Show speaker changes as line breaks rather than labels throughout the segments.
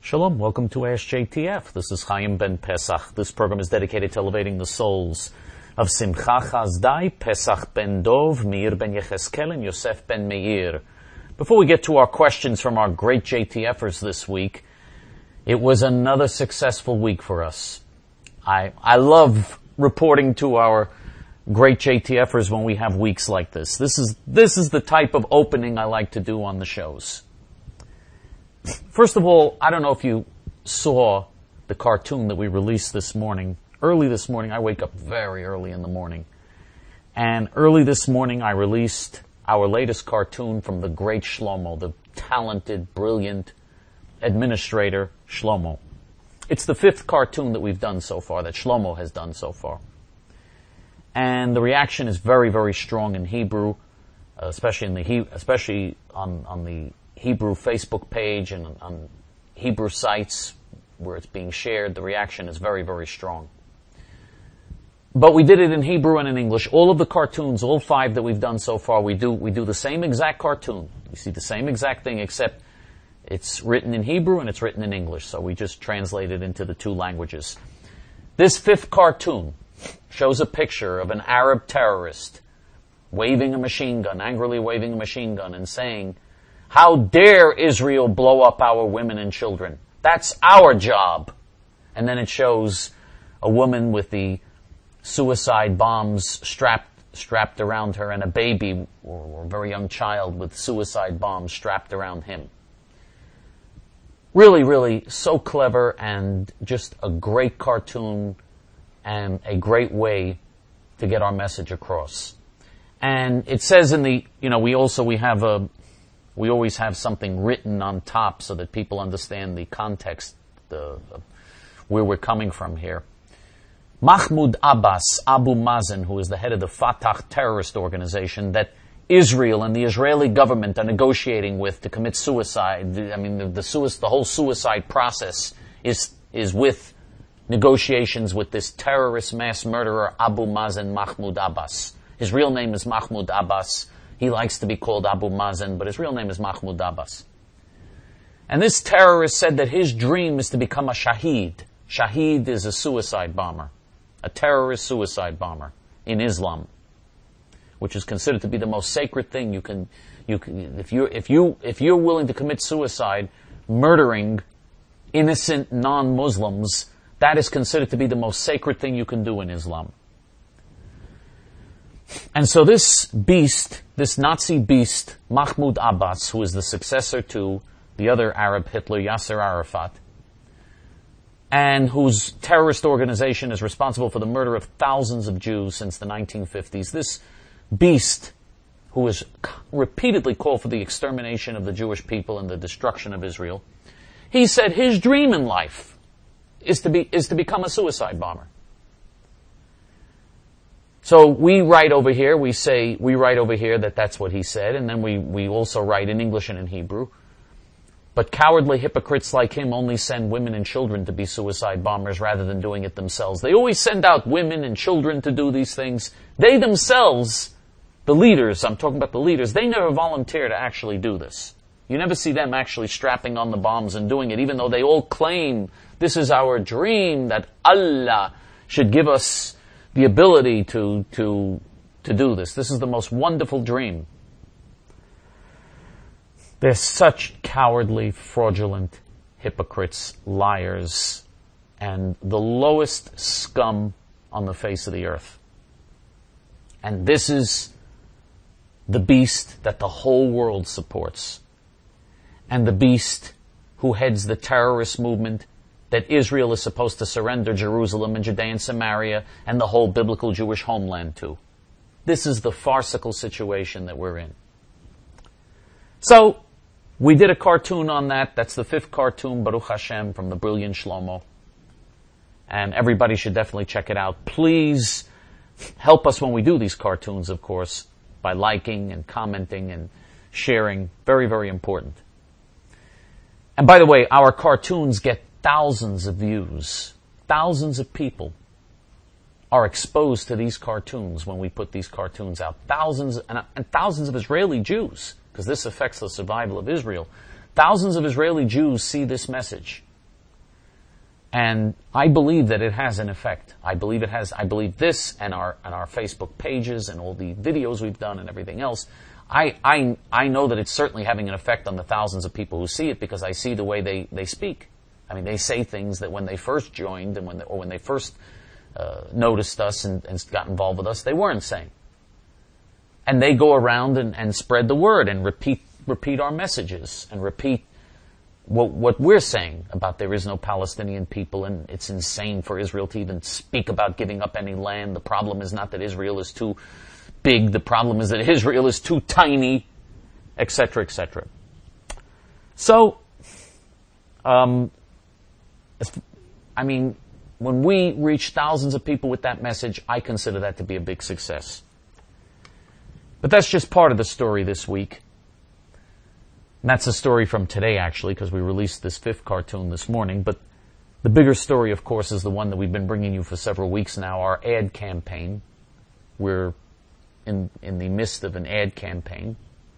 Shalom, welcome to Ask JTF. This is Chaim Ben Pesach. This program is dedicated to elevating the souls of Simcha Chazdai, Pesach Ben Dov, Meir Ben Yecheskel, and Yosef Ben Meir. Before we get to our questions from our great JTFers this week, it was another successful week for us. I love reporting to our great JTFers when we have weeks like this. This is the type of opening I like to do on the shows. First of all, I don't know if you saw the cartoon that we released this morning. Early this morning, I wake up very early in the morning. And early this morning, I released our latest cartoon from the great Shlomo, the talented, brilliant administrator Shlomo. It's the 5th cartoon that we've done so far, that Shlomo has done so far. And the reaction is very, very strong in Hebrew, especially on the Hebrew Facebook page and on Hebrew sites where it's being shared. The reaction is very, very strong. But we did it in Hebrew and in English. All of the cartoons, all 5 that we've done so far, we do the same exact cartoon. You see the same exact thing, except it's written in Hebrew and it's written in English. So we just translate it into the 2 languages. This 5th cartoon shows a picture of an Arab terrorist waving a machine gun, angrily waving a machine gun and saying, "How dare Israel blow up our women and children? That's our job." And then it shows a woman with the suicide bombs strapped around her and a baby or a very young child with suicide bombs strapped around him. Really, really so clever and just a great cartoon and a great way to get our message across. And it says in the, we always have something written on top so that people understand the context, where we're coming from here. Mahmoud Abbas, Abu Mazen, who is the head of the Fatah terrorist organization that Israel and the Israeli government are negotiating with to commit suicide. The whole suicide process is with negotiations with this terrorist mass murderer Abu Mazen Mahmoud Abbas. His real name is Mahmoud Abbas. He likes to be called Abu Mazen, but his real name is Mahmoud Abbas. And this terrorist said that his dream is to become a shaheed. Shaheed is a suicide bomber, a terrorist suicide bomber in Islam, which is considered to be the most sacred thing if you're willing to commit suicide, murdering innocent non-Muslims, that is considered to be the most sacred thing you can do in Islam. And so this Nazi beast, Mahmoud Abbas, who is the successor to the other Arab Hitler, Yasser Arafat, and whose terrorist organization is responsible for the murder of thousands of Jews since the 1950s, this beast, who has repeatedly called for the extermination of the Jewish people and the destruction of Israel, he said his dream in life is to become a suicide bomber. So we write over here that that's what he said, and then we also write in English and in Hebrew. But cowardly hypocrites like him only send women and children to be suicide bombers rather than doing it themselves. They always send out women and children to do these things. They themselves, the leaders, I'm talking about the leaders, they never volunteer to actually do this. You never see them actually strapping on the bombs and doing it, even though they all claim this is our dream, that Allah should give us the ability to do this. This is the most wonderful dream. They're such cowardly, fraudulent hypocrites, liars, and the lowest scum on the face of the earth. And this is the beast that the whole world supports. And the beast who heads the terrorist movement that Israel is supposed to surrender Jerusalem and Judea and Samaria and the whole biblical Jewish homeland to. This is the farcical situation that we're in. So, we did a cartoon on that. That's the 5th cartoon, Baruch Hashem, from the brilliant Shlomo. And everybody should definitely check it out. Please help us when we do these cartoons, of course, by liking and commenting and sharing. Very, very important. And by the way, our cartoons get thousands of views. Thousands of people are exposed to these cartoons when we put these cartoons out. Thousands of Israeli Jews, because this affects the survival of Israel. Thousands of Israeli Jews see this message And I believe that it has an effect. I believe it has. I believe this and our Facebook pages and all the videos we've done and everything else. I know that it's certainly having an effect on the thousands of people who see it, because I see the way they speak. I mean, they say things that when they first joined and when they first noticed us and got involved with us, they weren't saying. And they go around and spread the word and repeat our messages and repeat what we're saying about there is no Palestinian people, and it's insane for Israel to even speak about giving up any land. The problem is not that Israel is too big. The problem is that Israel is too tiny, etc., etc. So, I mean, when we reach thousands of people with that message, I consider that to be a big success. But that's just part of the story this week. And that's a story from today, actually, because we released this 5th cartoon this morning. But the bigger story, of course, is the one that we've been bringing you for several weeks now, our ad campaign. We're in the midst of an ad campaign.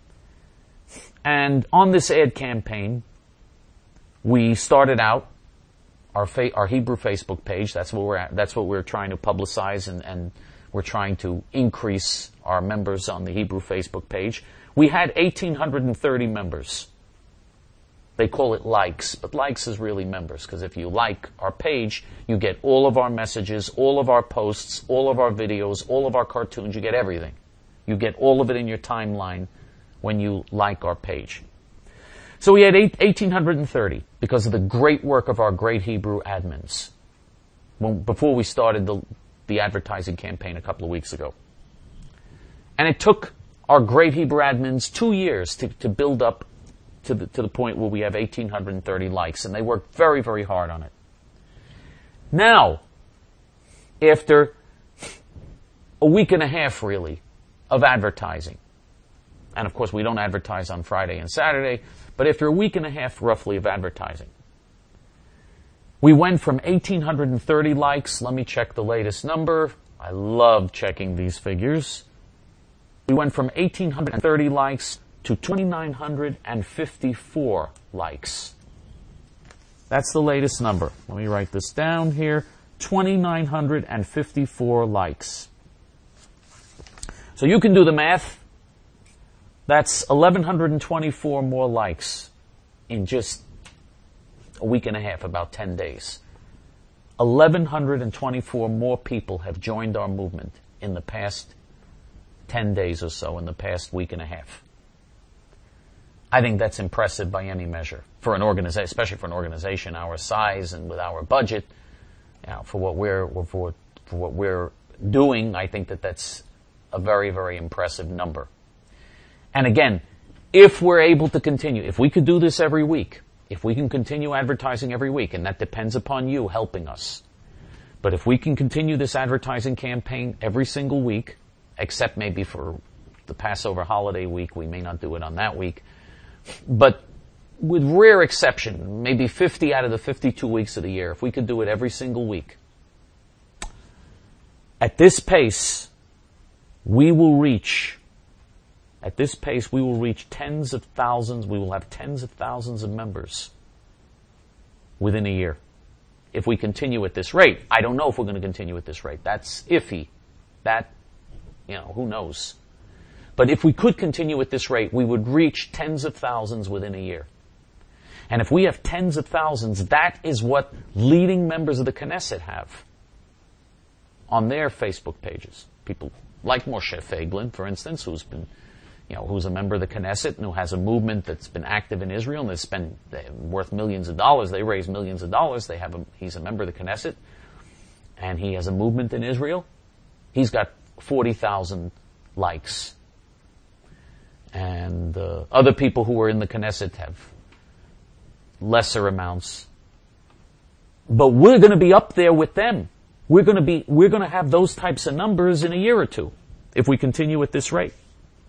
And on this ad campaign, we started out our Hebrew Facebook page. That's what we're trying to publicize, and we're trying to increase our members on the Hebrew Facebook page. We had 1,830 members. They call it likes, but likes is really members, because if you like our page, you get all of our messages, all of our posts, all of our videos, all of our cartoons. You get everything. You get all of it in your timeline when you like our page. So we had 1,830 because of the great work of our great Hebrew admins before we started the advertising campaign a couple of weeks ago. And it took our great Hebrew admins 2 years to build up to the point where we have 1,830 likes, and they worked very, very hard on it. Now, after a week and a half, really, of advertising, and of course we don't advertise on Friday and Saturday, but after a week and a half, roughly, of advertising, we went from 1,830 likes. Let me check the latest number. I love checking these figures. We went from 1,830 likes to 2,954 likes. That's the latest number. Let me write this down here. 2,954 likes. So you can do the math. That's 1,124 more likes in just a week and a half, about 10 days. 1,124 more people have joined our movement in the past 10 days or so, in the past week and a half. I think that's impressive by any measure for an organization, especially for an organization our size and with our budget. You know, for what we're doing, I think that's a very, very impressive number. And again, if we're able to continue, if we could do this every week, if we can continue advertising every week, and that depends upon you helping us, but if we can continue this advertising campaign every single week, except maybe for the Passover holiday week, we may not do it on that week, but with rare exception, maybe 50 out of the 52 weeks of the year, if we could do it every single week, at this pace, we will reach tens of thousands. We will have tens of thousands of members within a year. If we continue at this rate. I don't know if we're going to continue at this rate. That's iffy. Who knows? But if we could continue at this rate, we would reach tens of thousands within a year. And if we have tens of thousands, that is what leading members of the Knesset have on their Facebook pages. People like Moshe Feiglin, for instance, who's a member of the Knesset and who has a movement that's been active in Israel and that's been worth millions of dollars. They raise millions of dollars. He's a member of the Knesset, and he has a movement in Israel. He's got 40,000 likes. And other people who are in the Knesset have lesser amounts. But we're going to be up there with them. We're going to have those types of numbers in a year or two if we continue at this rate.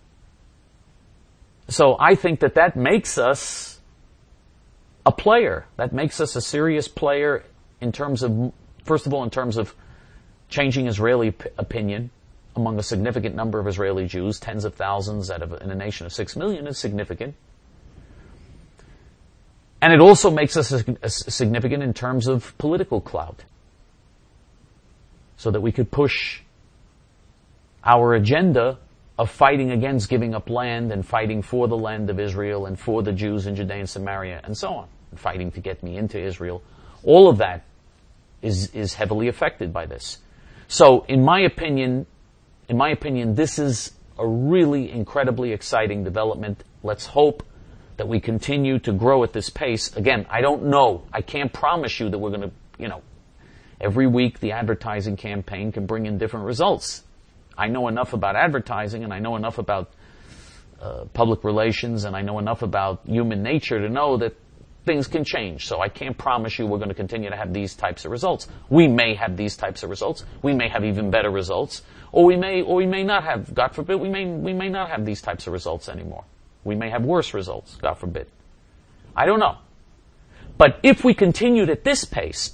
So I think that makes us a player. That makes us a serious player in terms of, first of all, in terms of changing Israeli opinion among a significant number of Israeli Jews. Tens of thousands in a nation of 6 million is significant. And it also makes us significant in terms of political clout, so that we could push our agenda of fighting against giving up land and fighting for the land of Israel and for the Jews in Judea and Samaria and so on, and fighting to get me into Israel. All of that is heavily affected by this. So, in my opinion, this is a really incredibly exciting development. Let's hope that we continue to grow at this pace. Again, I don't know. I can't promise you that we're going to, every week the advertising campaign can bring in different results. I know enough about advertising, and I know enough about public relations, and I know enough about human nature to know that things can change. So I can't promise you we're going to continue to have these types of results. We may have these types of results. We may have even better results. Or we may not have, God forbid, we may not have these types of results anymore. We may have worse results, God forbid. I don't know. But if we continued at this pace,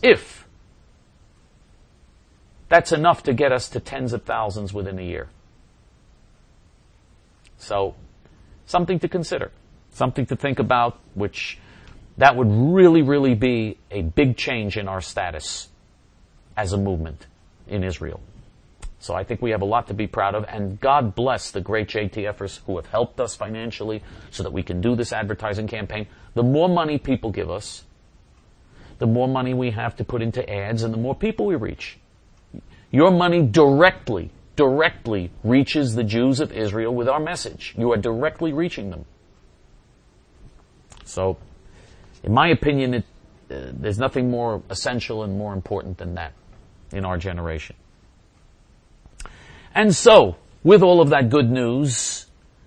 that's enough to get us to tens of thousands within a year. So, something to consider. Something to think about, which that would really, really be a big change in our status as a movement in Israel. So I think we have a lot to be proud of, and God bless the great JTFers who have helped us financially so that we can do this advertising campaign. The more money people give us, the more money we have to put into ads, and the more people we reach. Your money directly reaches the Jews of Israel with our message. You are directly reaching them. So, in my opinion, there's nothing more essential and more important than that in our generation. And so, with all of that good news,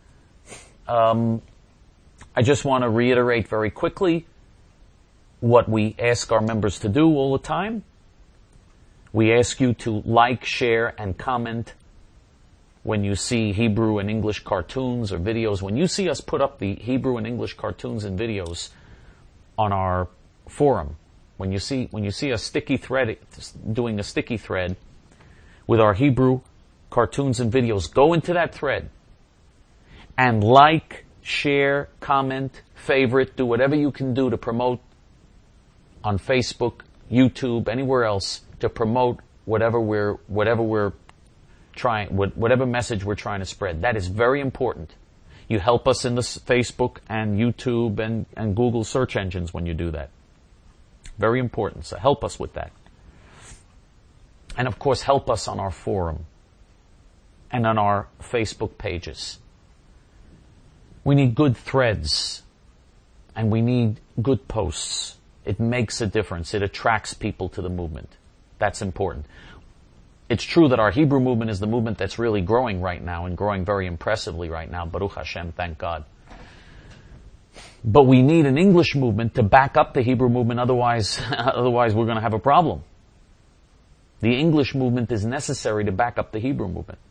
I just want to reiterate very quickly what we ask our members to do all the time. We ask you to like, share, and comment when you see Hebrew and English cartoons or videos. When you see us put up the Hebrew and English cartoons and videos on our forum, when you see us doing a sticky thread with our Hebrew cartoons and videos, go into that thread and like, share, comment, favorite, do whatever you can do to promote on Facebook, YouTube, anywhere else, to promote whatever message we're trying to spread. That is very important. You help us in the Facebook and YouTube and Google search engines when you do that. Very important. So help us with that. And of course, help us on our forum and on our Facebook pages. We need good threads, and we need good posts. It makes a difference. It attracts people to the movement. That's important. It's true that our Hebrew movement is the movement that's really growing right now, and growing very impressively right now. Baruch Hashem, thank God. But we need an English movement to back up the Hebrew movement, otherwise we're going to have a problem. The English movement is necessary to back up the Hebrew movement.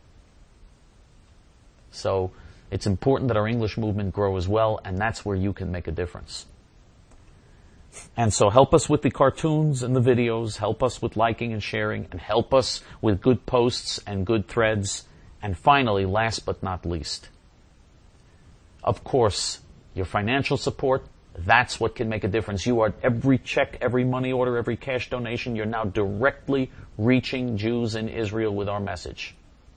So it's important that our English movement grow as well, and that's where you can make a difference. And so help us with the cartoons and the videos, help us with liking and sharing, and help us with good posts and good threads. And finally, last but not least, of course, your financial support, that's what can make a difference. You are, every check, every money order, every cash donation, you're now directly reaching Jews in Israel with our message.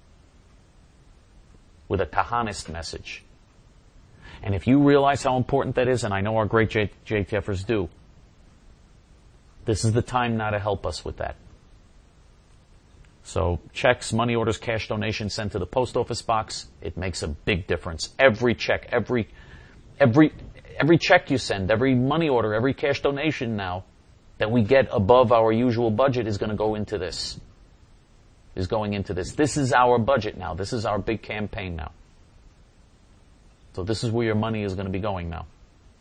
With a Kahanist message. And if you realize how important that is, and I know our great JTFers do, this is the time now to help us with that. So checks, money orders, cash donations sent to the post office box, it makes a big difference. Every check, every check you send, every money order, every cash donation now that we get above our usual budget is going to go into this. Is going into this. This is our budget now. This is our big campaign now. So this is where your money is going to be going now.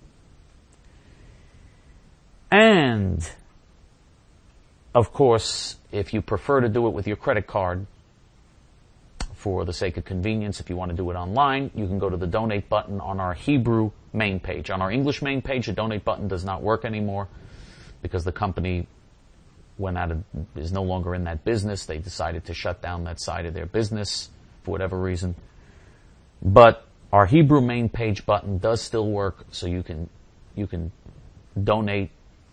And, of course, if you prefer to do it with your credit card, for the sake of convenience, if you want to do it online, you can go to the donate button on our Hebrew main page. On our English main page, the donate button does not work anymore because the company is no longer in that business. They decided to shut down that side of their business for whatever reason. But our Hebrew main page button does still work, so you can donate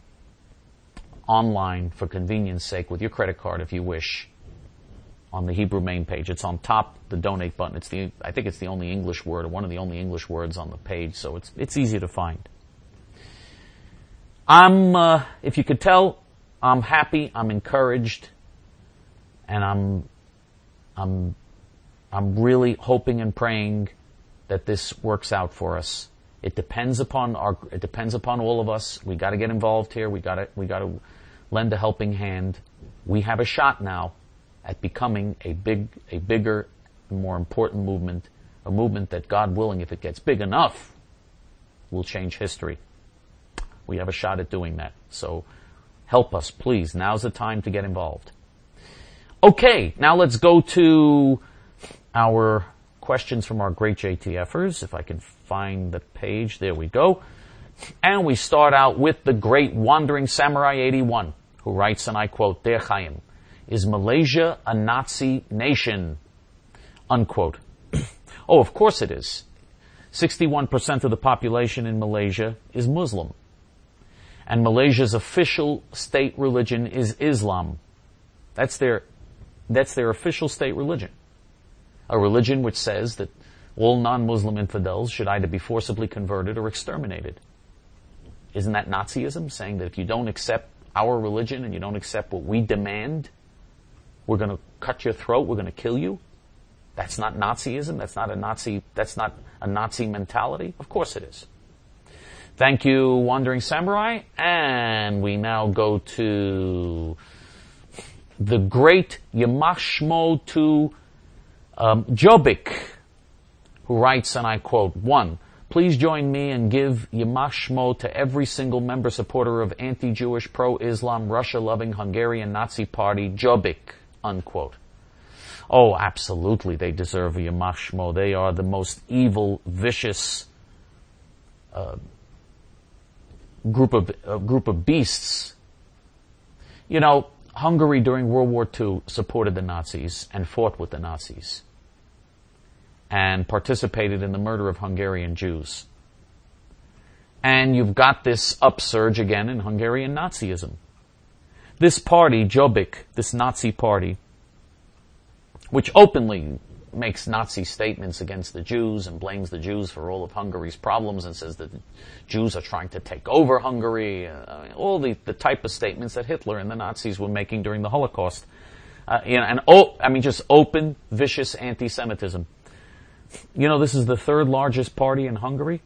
online for convenience sake with your credit card if you wish on the Hebrew main page. It's on top, the donate button. I think it's the only English word, or one of the only English words on the page, so it's easy to find. If you could tell, I'm happy, I'm encouraged, and I'm really hoping and praying that this works out for us. It depends upon all of us. We got to get involved here. We got to lend a helping hand. We have a shot now at becoming a bigger, more important movement, a movement that, God willing, if it gets big enough, will change history. We have a shot at doing that. So help us, please. Now's the time to get involved. Okay, now let's go to our questions from our great JTFers. If I can find the page, there we go. And we start out with the great Wandering Samurai 81, who writes, and I quote, Der Chaim, is Malaysia a Nazi nation? Unquote. Oh, of course it is. 61% of the population in Malaysia is Muslim. And Malaysia's official state religion is Islam. That's their official state religion. A religion which says that all non-Muslim infidels should either be forcibly converted or exterminated. Isn't that Nazism? Saying that if you don't accept our religion and you don't accept what we demand, we're going to cut your throat, we're going to kill you? That's not Nazism? That's not a Nazi mentality? Of course it is. Thank you, Wandering Samurai. And we now go to the great Yamach Shmo to Jobbik, who writes, and I quote, 1. Please join me and give Yamach Shmo to every single member supporter of anti-Jewish, pro-Islam, Russia-loving Hungarian Nazi party, Jobbik, unquote. Oh, absolutely, they deserve a Yamach Shmo. They are the most evil, vicious group of beasts. You know, Hungary during World War II supported the Nazis and fought with the Nazis and participated in the murder of Hungarian Jews. And you've got this upsurge again in Hungarian Nazism. This party, Jobbik, this Nazi party, which openly makes Nazi statements against the Jews and blames the Jews for all of Hungary's problems and says that the Jews are trying to take over Hungary, all the type of statements that Hitler and the Nazis were making during the Holocaust. Just open, vicious anti-Semitism. You know, this is the third largest party in Hungary.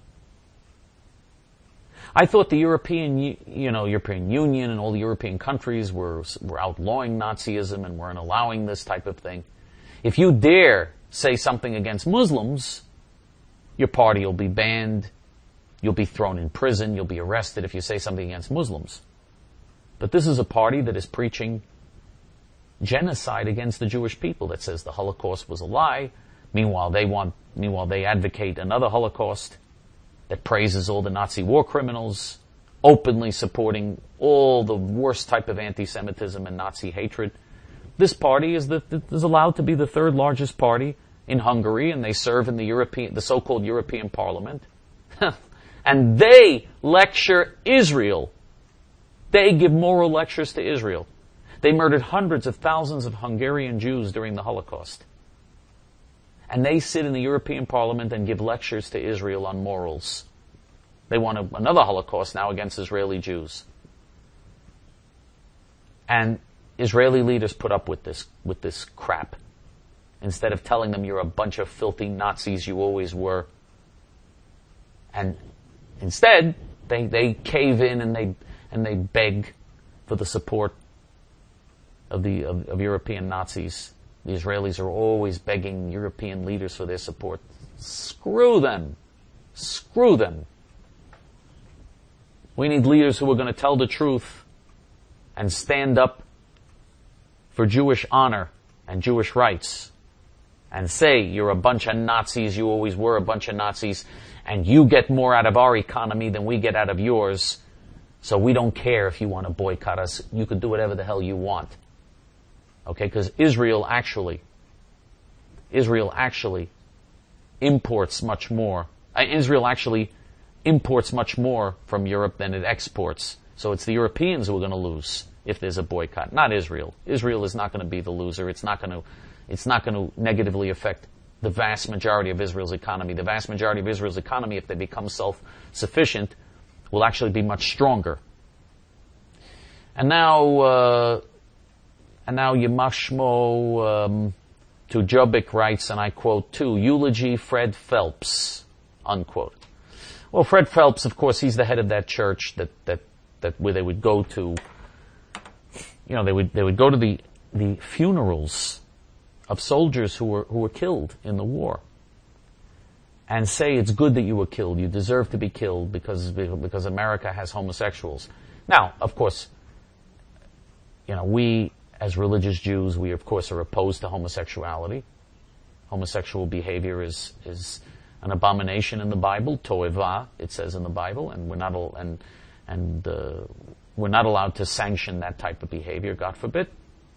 I thought the European Union and all the European countries were outlawing Nazism and weren't allowing this type of thing. If you dare say something against Muslims, your party will be banned, you'll be thrown in prison, you'll be arrested if you say something against Muslims. But this is a party that is preaching genocide against the Jewish people, that says the Holocaust was a lie. Meanwhile, they advocate another Holocaust that praises all the Nazi war criminals, openly supporting all the worst type of anti-Semitism and Nazi hatred. This party is allowed to be the third largest party in Hungary, and they serve in the so-called European Parliament. And they lecture Israel. They give moral lectures to Israel. They murdered hundreds of thousands of Hungarian Jews during the Holocaust. And they sit in the European Parliament and give lectures to Israel on morals. They want another Holocaust now against Israeli Jews. And Israeli leaders put up with this crap. Instead of telling them you're a bunch of filthy Nazis, you always were. And instead, they cave in and they beg for the support of European Nazis. The Israelis are always begging European leaders for their support. Screw them. Screw them. We need leaders who are going to tell the truth and stand up for Jewish honor and Jewish rights and say you're a bunch of Nazis, you always were a bunch of Nazis, and you get more out of our economy than we get out of yours, so we don't care if you want to boycott us. You can do whatever the hell you want. Okay, because Israel actually imports much more. Israel actually imports much more from Europe than it exports. So it's the Europeans who are going to lose if there's a boycott, not Israel. Israel is not going to be the loser. It's not going to negatively affect the vast majority of Israel's economy. The vast majority of Israel's economy, if they become self-sufficient, will actually be much stronger. And now Yamashmo to Jobbik writes, and I quote too, eulogy Fred Phelps, unquote. Well, Fred Phelps, of course, he's the head of that church that where they would go to, they would go to the funerals of soldiers who were killed in the war, and say it's good that you were killed. You deserve to be killed because America has homosexuals. Now, of course, we as religious Jews, we of course are opposed to homosexuality. Homosexual behavior is an abomination in the Bible. Toeva, it says in the Bible, and we're not allowed to sanction that type of behavior, God forbid.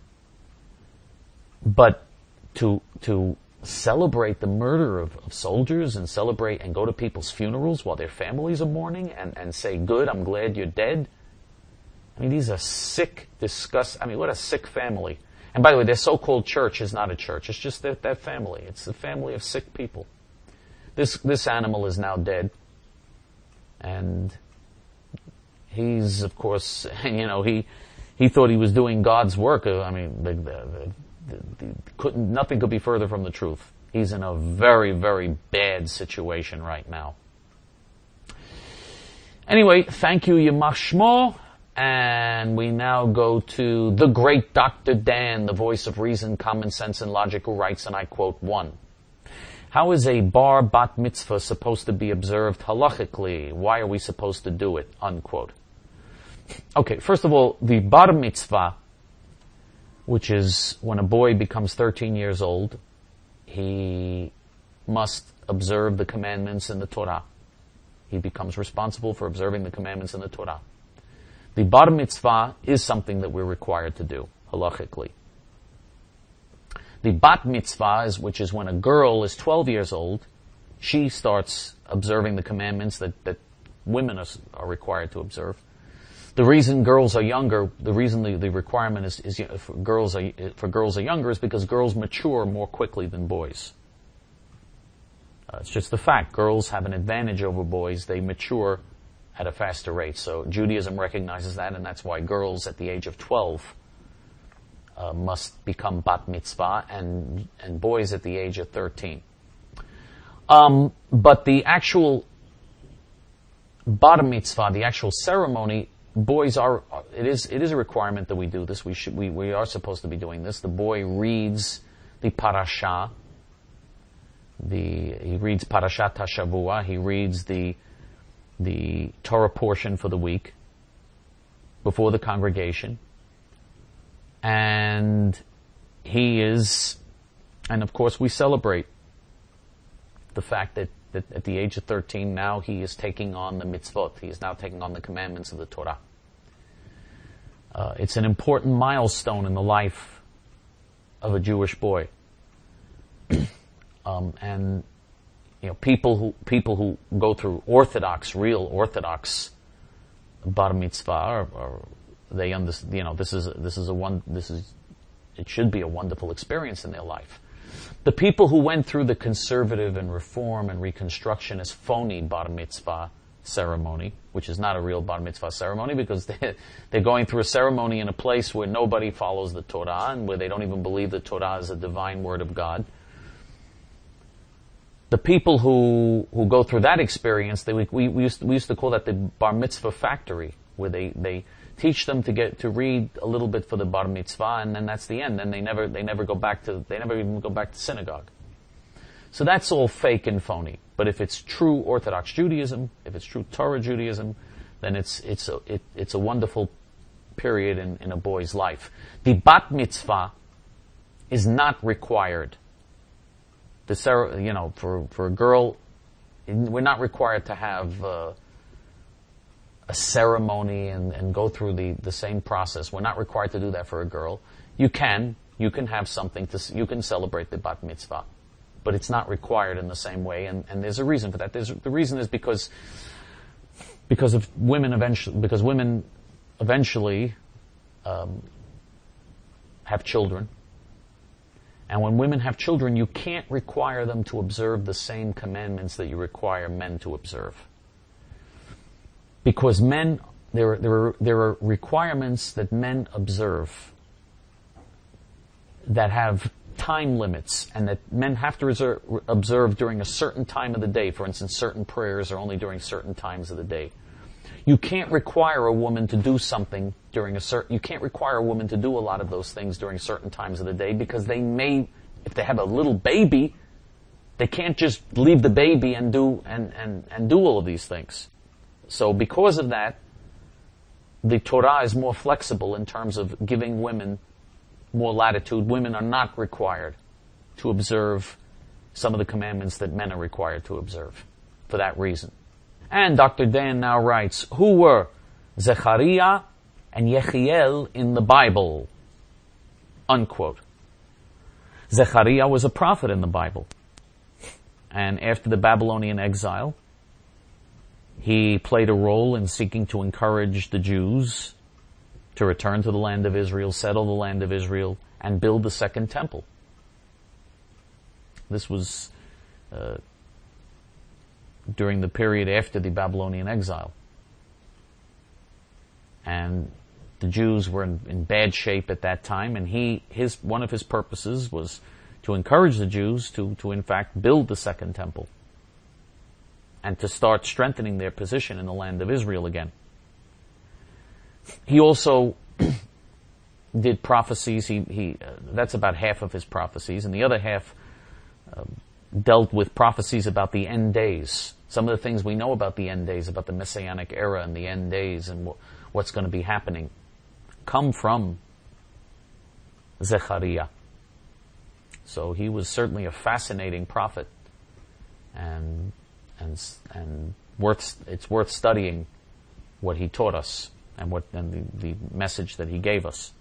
But to celebrate the murder of soldiers and celebrate and go to people's funerals while their families are mourning and say, good, I'm glad you're dead. I mean, these are sick, what a sick family. And by the way, their so-called church is not a church. It's just that family. It's a family of sick people. This animal is now dead. And he's, of course, he thought he was doing God's work. I mean, nothing could be further from the truth. He's in a very, very bad situation right now. Anyway, thank you, Yamach Shmo. And we now go to the great Dr. Dan, the voice of reason, common sense, and logic, who writes, and I quote, 1. How is a bar bat mitzvah supposed to be observed halachically? Why are we supposed to do it? Unquote. Okay, first of all, the bar mitzvah, which is when a boy becomes 13 years old, he must observe the commandments in the Torah. He becomes responsible for observing the commandments in the Torah. The bar mitzvah is something that we're required to do, halachically. The bat mitzvah, which is when a girl is 12 years old, she starts observing the commandments that women are required to observe. The reason girls are younger, the reason the requirement is for girls are younger is because girls mature more quickly than boys. It's just the fact. Girls have an advantage over boys. They mature at a faster rate. So Judaism recognizes that, and that's why girls at the age of 12 must become bat mitzvah, and boys at the age of 13. But the actual bar mitzvah, the actual ceremony, boys it is a requirement that we do this. We are supposed to be doing this. The boy reads the parasha. He reads Parashat HaShavua. He reads the Torah portion for the week before the congregation. And of course we celebrate the fact that at the age of 13 now he is taking on the mitzvot. He is now taking on the commandments of the Torah. It's an important milestone in the life of a Jewish boy. And people who go through real Orthodox bar mitzvah, or they understand. It should be a wonderful experience in their life. The people who went through the conservative and reform and reconstructionist phony bar mitzvah ceremony, which is not a real bar mitzvah ceremony because they're going through a ceremony in a place where nobody follows the Torah and where they don't even believe the Torah is a divine word of God. The people who go through that experience, we used to call that the bar mitzvah factory, where they teach them to read a little bit for the bar mitzvah, and then that's the end. Then they never even go back to synagogue. So that's all fake and phony. But if it's true Orthodox Judaism, if it's true Torah Judaism, then it's a wonderful period in a boy's life. The bat mitzvah is not required. For a girl, we're not required to have a ceremony and go through the same process. We're not required to do that for a girl. You can have something you can celebrate the bat mitzvah, but it's not required in the same way. And there's a reason for that. The reason is because because women eventually have children. And when women have children, you can't require them to observe the same commandments that you require men to observe. Because men, there are requirements that men observe that have time limits, and that men have to observe during a certain time of the day. For instance, certain prayers are only during certain times of the day. You can't require a woman to do something you can't require a woman to do a lot of those things during certain times of the day, because if they have a little baby, they can't just leave the baby and do all of these things. So because of that, the Torah is more flexible in terms of giving women more latitude. Women are not required to observe some of the commandments that men are required to observe for that reason. And Dr. Dan now writes, who were Zechariah and Yechiel in the Bible? Unquote. Zechariah was a prophet in the Bible. And after the Babylonian exile, he played a role in seeking to encourage the Jews to return to the land of Israel, settle the land of Israel, and build the second temple. This was during the period after the Babylonian exile. And the Jews were in bad shape at that time, and one of his purposes was to encourage the Jews to in fact build the second temple and to start strengthening their position in the land of Israel again. He also did prophecies. That's about half of his prophecies, and the other half dealt with prophecies about the end days. Some of the things we know about the end days, about the Messianic era and the end days and what's going to be happening, come from Zechariah. So he was certainly a fascinating prophet, and it's worth studying what he taught us and the message that he gave us.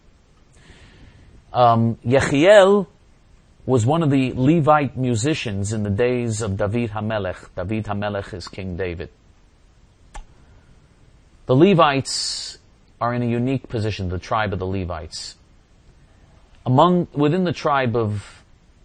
Yechiel was one of the Levite musicians in the days of David HaMelech. David HaMelech is King David. The Levites are in a unique position, the tribe of the Levites. Within the tribe of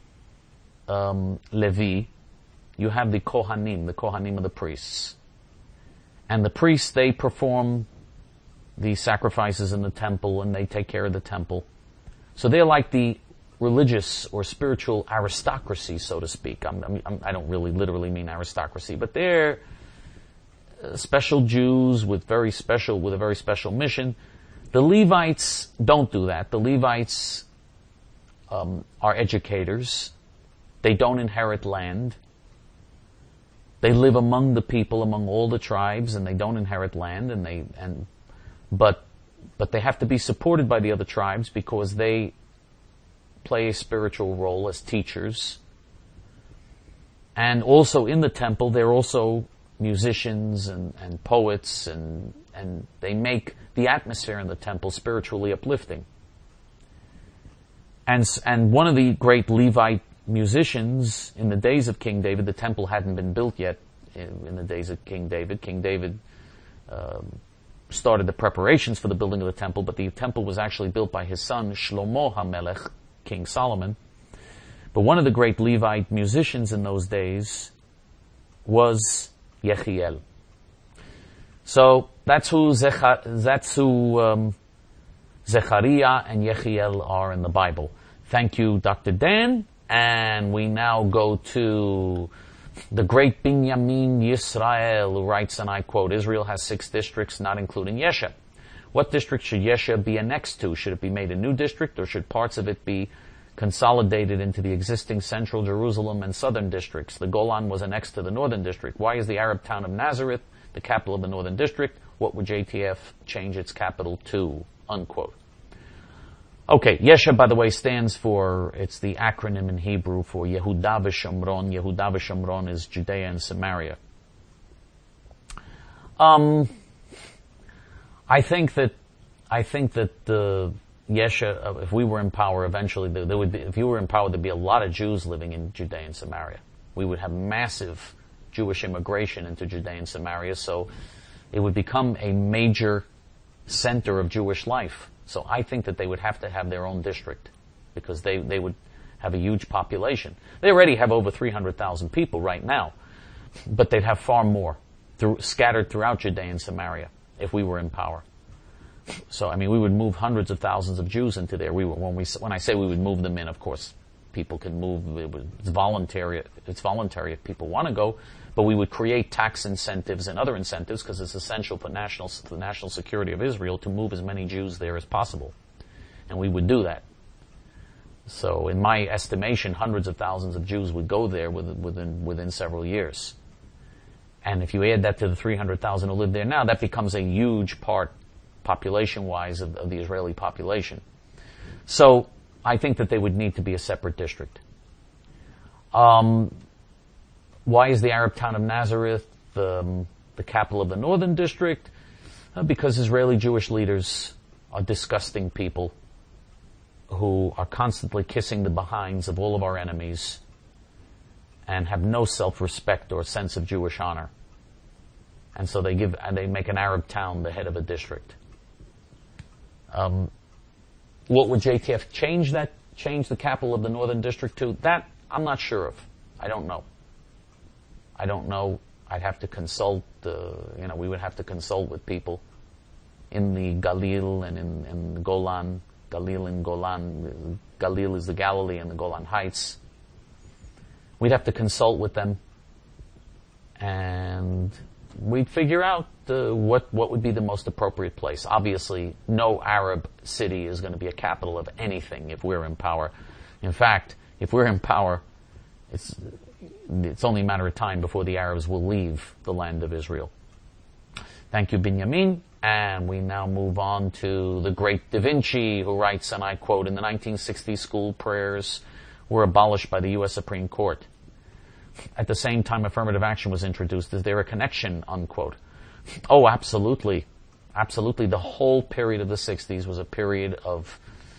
Levi, you have the Kohanim of the priests. And the priests, they perform the sacrifices in the temple, and they take care of the temple. So they're like the religious or spiritual aristocracy, so to speak. I don't really literally mean aristocracy, but they're special Jews with a very special mission. The Levites don't do that. The Levites are educators. They don't inherit land. They live among the people, among all the tribes, and they don't inherit land. But they have to be supported by the other tribes because they play a spiritual role as teachers. And also in the temple, they're also musicians and poets, and they make the atmosphere in the temple spiritually uplifting. And one of the great Levite musicians in the days of King David, the temple hadn't been built yet in the days of King David. King David started the preparations for the building of the temple, but the temple was actually built by his son Shlomo HaMelech, King Solomon. But one of the great Levite musicians in those days was Yechiel. So that's who Zechariah and Yechiel are in the Bible. Thank you, Dr. Dan. And we now go to the great Binyamin Yisrael, who writes, and I quote, Israel has 6 districts, not including Yesha. What district should Yesha be annexed to? Should it be made a new district, or should parts of it be consolidated into the existing central Jerusalem and southern districts? The Golan was annexed to the northern district. Why is the Arab town of Nazareth the capital of the northern district? What would JTF change its capital to? Unquote. Okay, Yesha, by the way, stands for, it's the acronym in Hebrew for Yehuda v'Shomron. Yehuda v'Shomron is Judea and Samaria. I think that the Yesha, if we were in power eventually, if you were in power, there'd be a lot of Jews living in Judea and Samaria. We would have massive Jewish immigration into Judea and Samaria, so It would become a major center of Jewish life. So I think that they would have to have their own district because they would have a huge population. They already have over 300,000 people right now, but they'd have far more scattered throughout Judea and Samaria if we were in power. So, I mean, we would move hundreds of thousands of Jews into there. When I say we would move them in, of course, people can move. It's voluntary. It's voluntary if people want to go, but we would create tax incentives and other incentives because it's essential for the national security of Israel to move as many Jews there as possible, and we would do that. So, in my estimation, hundreds of thousands of Jews would go there within several years. And if you add that to the 300,000 who live there now, that becomes a huge part, population-wise, of the Israeli population. So I think that they would need to be a separate district. Why is the Arab town of Nazareth the capital of the northern district? Because Israeli Jewish leaders are disgusting people who are constantly kissing the behinds of all of our enemies and have no self-respect or sense of Jewish honor. And so they make an Arab town the head of a district. What would JTF change the capital of the northern district to? That I'm not sure of. I don't know. I'd have to consult, we would have to consult with people in the Galil and in the Golan. Galil and Golan. Galil is the Galilee and the Golan Heights. We'd have to consult with them, and we'd figure out what would be the most appropriate place. Obviously, no Arab city is going to be a capital of anything if we're in power. In fact, if we're in power, it's only a matter of time before the Arabs will leave the land of Israel. Thank you, Binyamin. And we now move on to the great Da Vinci, who writes, and I quote, "In the 1960s, school prayers were abolished by the U.S. Supreme Court. At the same time, affirmative action was introduced. Is there a connection?" Unquote. Oh, absolutely. Absolutely. The whole period of the 60s was a period of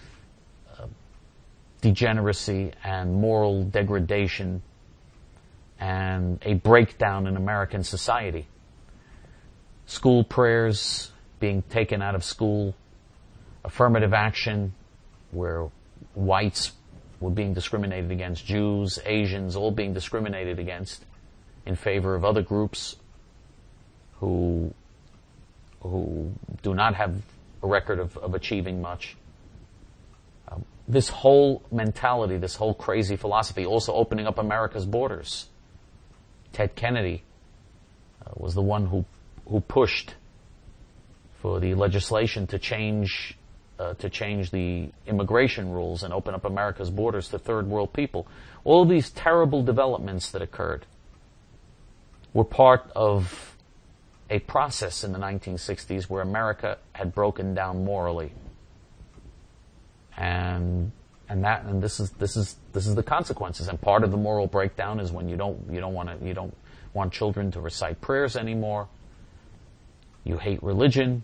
degeneracy and moral degradation and a breakdown in American society. School prayers being taken out of school, affirmative action where whites were being discriminated against, Jews, Asians, all being discriminated against in favor of other groups who do not have a record of achieving much. This whole mentality, this whole crazy philosophy, also opening up America's borders. Ted Kennedy was the one who pushed for the legislation to change the immigration rules and open up America's borders to third world people. All these terrible developments that occurred were part of a process in the 1960s where America had broken down morally. And this is the consequences. And part of the moral breakdown is when you don't want children to recite prayers anymore. You hate religion.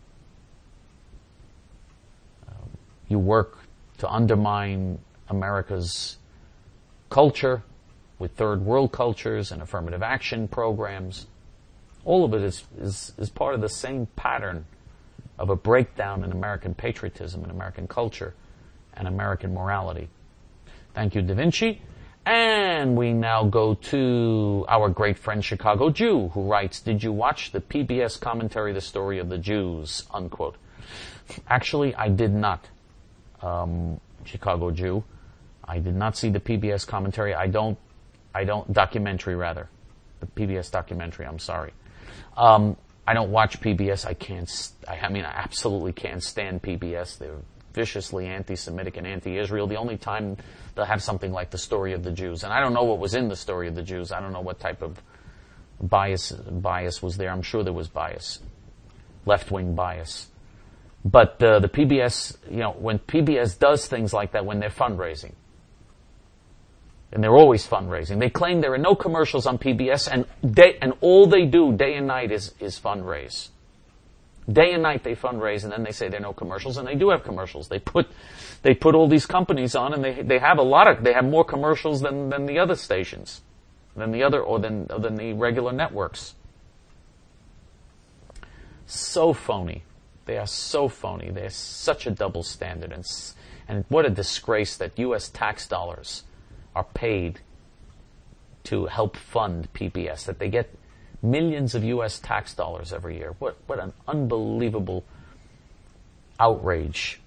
You work to undermine America's culture with third world cultures and affirmative action programs. All of it is part of the same pattern of a breakdown in American patriotism and American culture and American morality. Thank you, Da Vinci. And we now go to our great friend Chicago Jew, who writes, "Did you watch the PBS commentary, The Story of the Jews?" Unquote. Actually, I did not, Chicago Jew. I did not see the PBS commentary. Documentary rather. The PBS documentary, I'm sorry. I don't watch PBS. I absolutely can't stand PBS. They're viciously anti-Semitic and anti-Israel. The only time they'll have something like The Story of the Jews. And I don't know what was in The Story of the Jews. I don't know what type of bias was there. I'm sure there was bias. Left-wing bias. But the PBS, when PBS does things like that, when they're fundraising, and they're always fundraising, they claim there are no commercials on PBS, and all they do day and night is fundraise. Day and night they fundraise, and then they say there are no commercials, and they do have commercials. They put all these companies on, and they have more commercials than the other stations, than the regular networks. So phony. They are so phony. They're such a double standard. And what a disgrace that U.S. tax dollars are paid to help fund PBS, that they get millions of U.S. tax dollars every year. What an unbelievable outrage.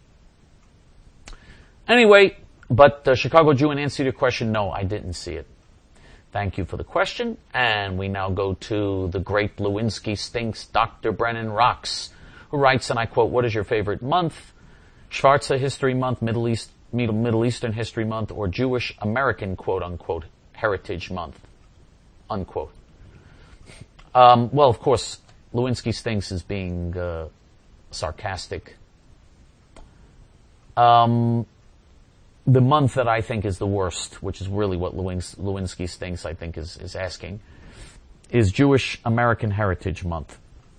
Anyway, but the Chicago Jew, in answer to your question, no, I didn't see it. Thank you for the question. And we now go to the great Lewinsky Stinks, Dr. Brennan Rocks, who writes, and I quote, what is your favorite month? Schwarze History Month, Middle Eastern History Month, or Jewish American, quote-unquote, Heritage Month, unquote. Well, of course, Lewinsky Stinks is being sarcastic. The month that I think is the worst, which is really what Lewinsky Stinks, I think, is asking, is Jewish American Heritage Month.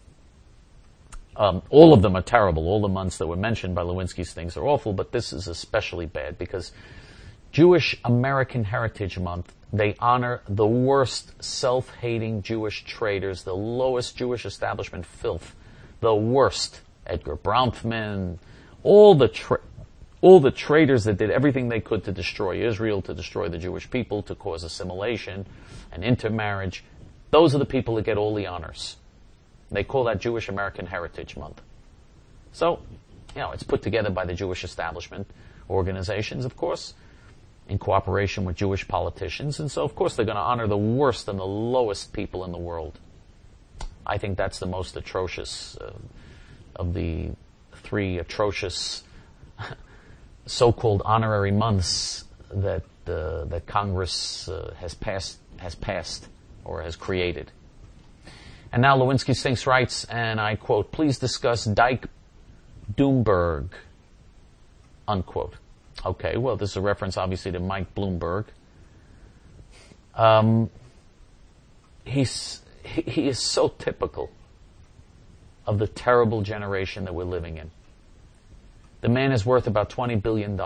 All of them are terrible. All the months that were mentioned by Lewinsky Stinks are awful, but this is especially bad because Jewish American Heritage Month, they honor the worst self-hating Jewish traitors, the lowest Jewish establishment filth, the worst. Edgar Bronfman, all the traitors that did everything they could to destroy Israel, to destroy the Jewish people, to cause assimilation and intermarriage. Those are the people that get all the honors. They call that Jewish American Heritage Month. So, it's put together by the Jewish establishment organizations, of course, in cooperation with Jewish politicians. And so, of course, they're going to honor the worst and the lowest people in the world. I think that's the most atrocious of the three atrocious so-called honorary months that Congress has passed or has created. And now Lewinsky Stinks writes, and I quote, please discuss Dyke Bloomberg, unquote. Okay, well, this is a reference, obviously, to Mike Bloomberg. He is so typical of the terrible generation that we're living in. The man is worth about $20 billion.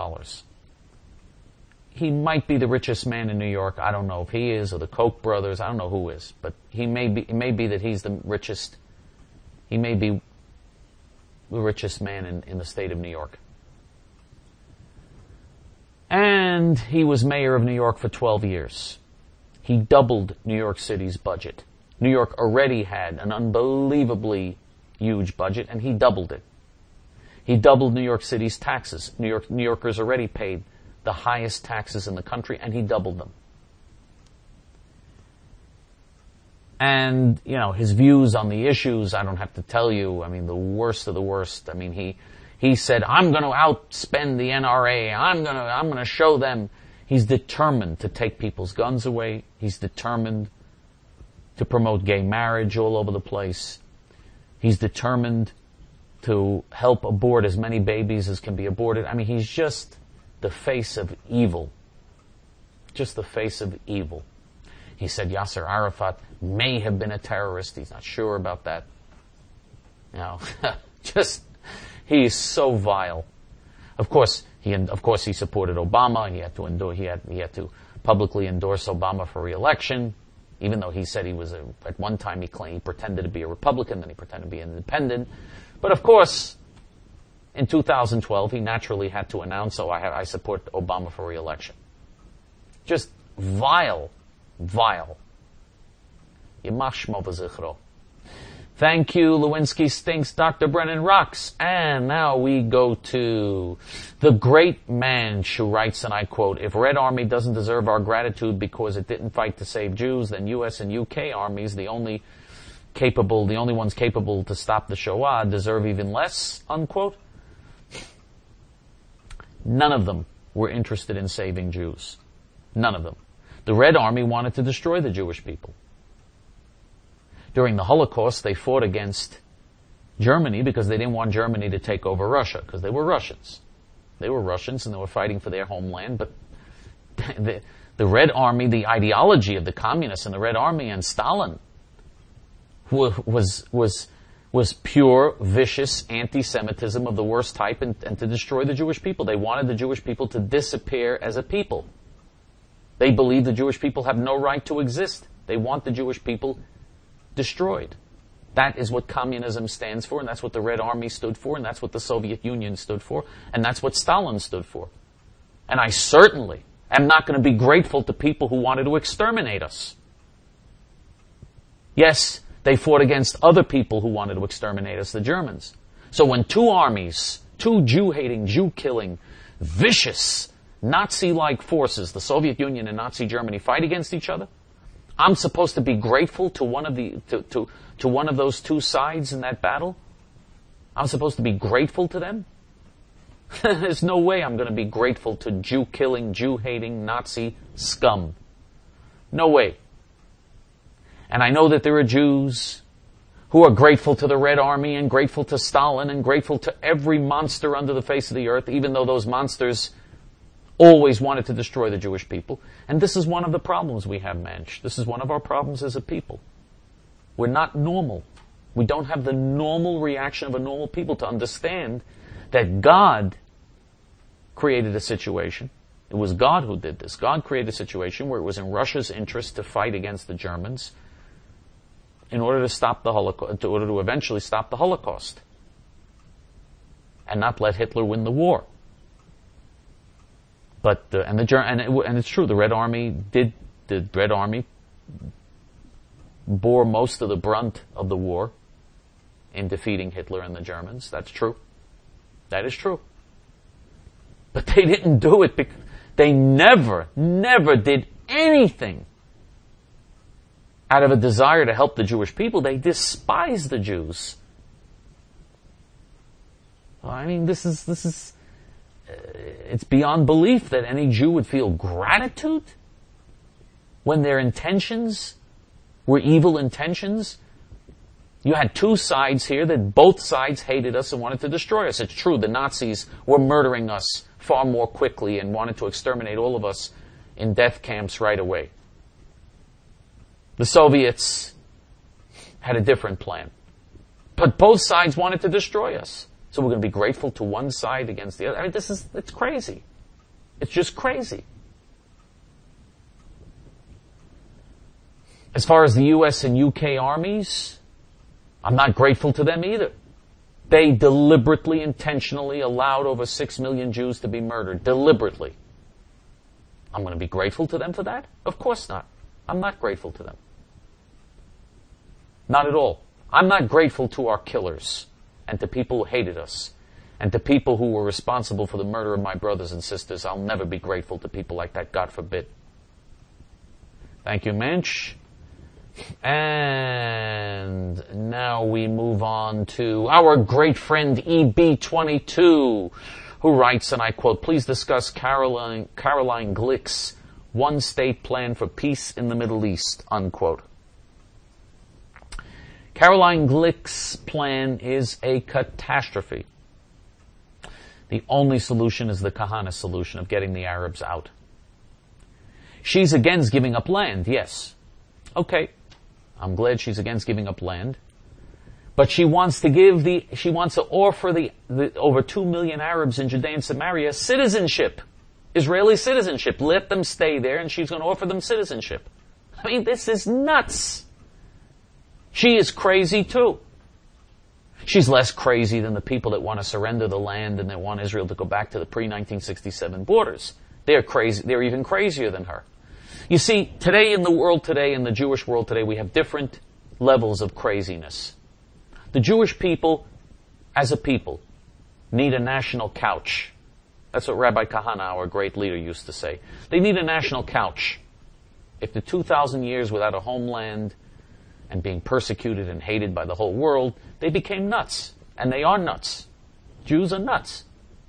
He might be the richest man in New York. I don't know if he is, or the Koch brothers. I don't know who is, but it may be that he's the richest. He may be the richest man in the state of New York. And he was mayor of New York for 12 years. He doubled New York City's budget. New York already had an unbelievably huge budget, and he doubled it. He doubled New York City's taxes. New Yorkers already paid the highest taxes in the country, and he doubled them. And, his views on the issues, I don't have to tell you, the worst of the worst. He said, I'm going to outspend the NRA. I'm going to show them. He's determined to take people's guns away. He's determined to promote gay marriage all over the place. He's determined to help abort as many babies as can be aborted. He's just the face of evil. Just the face of evil. He said Yasser Arafat may have been a terrorist. He's not sure about that. He is so vile. Of course, he supported Obama. He had to publicly endorse Obama for re-election, even though he said he was at one time he pretended to be a Republican, then he pretended to be an independent. But of course, in 2012, he naturally had to announce, I support Obama for re-election. Just vile. Yimach shmo v'zichro. Thank you, Lewinsky Stinks, Dr. Brennan Rocks. And now we go to the great man who writes, and I quote, if Red Army doesn't deserve our gratitude because it didn't fight to save Jews, then U.S. and UK armies, the only ones capable to stop the Shoah, deserve even less, unquote. None of them were interested in saving Jews. None of them. The Red Army wanted to destroy the Jewish people. During the Holocaust, they fought against Germany because they didn't want Germany to take over Russia, because they were Russians. They were Russians and they were fighting for their homeland, but the Red Army, the ideology of the communists and the Red Army and Stalin was pure, vicious anti-Semitism of the worst type and to destroy the Jewish people. They wanted the Jewish people to disappear as a people. They believe the Jewish people have no right to exist. They want the Jewish people destroyed. That is what communism stands for, and that's what the Red Army stood for, and that's what the Soviet Union stood for, and that's what Stalin stood for. And I certainly am not going to be grateful to people who wanted to exterminate us. Yes, they fought against other people who wanted to exterminate us, the Germans. So when two armies, two Jew-hating, Jew-killing, vicious, Nazi-like forces, the Soviet Union and Nazi Germany, fight against each other, I'm supposed to be grateful to one of to one of those two sides in that battle? I'm supposed to be grateful to them? There's no way I'm going to be grateful to Jew-killing, Jew-hating, Nazi scum. No way. And I know that there are Jews who are grateful to the Red Army and grateful to Stalin and grateful to every monster under the face of the earth, even though those monsters always wanted to destroy the Jewish people. And this is one of the problems we have, Mensch. This is one of our problems as a people. We're not normal. We don't have the normal reaction of a normal people to understand that God created a situation. It was God who did this. God created a situation where it was in Russia's interest to fight against the Germans in order to stop the Holocaust, in order to eventually stop the Holocaust, and not let Hitler win the war. But and it's true, the Red Army bore most of the brunt of the war in defeating Hitler and the Germans. That's true. That is true. But they didn't do it because they never did anything out of a desire to help the Jewish people. They despised the Jews. I mean, this is it's beyond belief that any Jew would feel gratitude when their intentions were evil intentions. You had two sides here that both sides hated us and wanted to destroy us. It's true, the Nazis were murdering us far more quickly and wanted to exterminate all of us in death camps right away. The Soviets had a different plan. But both sides wanted to destroy us. So we're going to be grateful to one side against the other. I mean, it's crazy. It's just crazy. As far as the US and UK armies, I'm not grateful to them either. They deliberately, intentionally allowed over 6 million Jews to be murdered. Deliberately. I'm going to be grateful to them for that? Of course not. I'm not grateful to them. Not at all. I'm not grateful to our killers and to people who hated us and to people who were responsible for the murder of my brothers and sisters. I'll never be grateful to people like that, God forbid. Thank you, Mensch. And now we move on to our great friend EB22, who writes, and I quote, "Please discuss Caroline Glick's one-state plan for peace in the Middle East," unquote. Caroline Glick's plan is a catastrophe. The only solution is the Kahana solution of getting the Arabs out. She's against giving up land, yes. Okay. I'm glad she's against giving up land. But she wants to offer the over 2 million Arabs in Judea and Samaria citizenship. Israeli citizenship. Let them stay there and she's going to offer them citizenship. I mean, this is nuts. She is crazy too. She's less crazy than the people that want to surrender the land and that want Israel to go back to the pre-1967 borders. They're crazy. They're even crazier than her. You see, today in the world today, in the Jewish world today, we have different levels of craziness. The Jewish people, as a people, need a national couch. That's what Rabbi Kahana, our great leader, used to say. They need a national couch. After 2,000 years without a homeland and being persecuted and hated by the whole world, they became nuts. And they are nuts. Jews are nuts.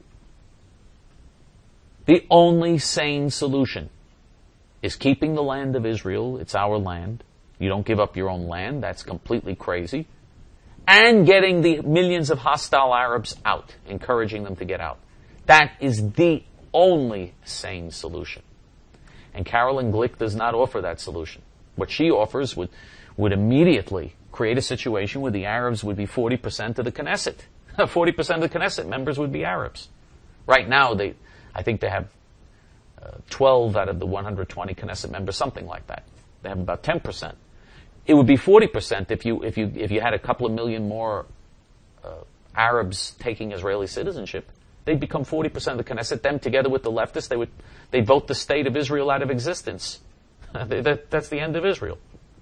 The only sane solution is keeping the land of Israel. It's our land. You don't give up your own land. That's completely crazy. And getting the millions of hostile Arabs out, encouraging them to get out. That is the only sane solution. And Caroline Glick does not offer that solution. What she offers would immediately create a situation where the Arabs would be 40% of the Knesset. 40% of the Knesset members would be Arabs. Right now, I think they have 12 out of the 120 Knesset members, something like that. They have about 10%. It would be 40% if you had a couple of million more Arabs taking Israeli citizenship. They'd become 40% of the Knesset. Them together with the leftists, they'd vote the state of Israel out of existence. That's the end of Israel.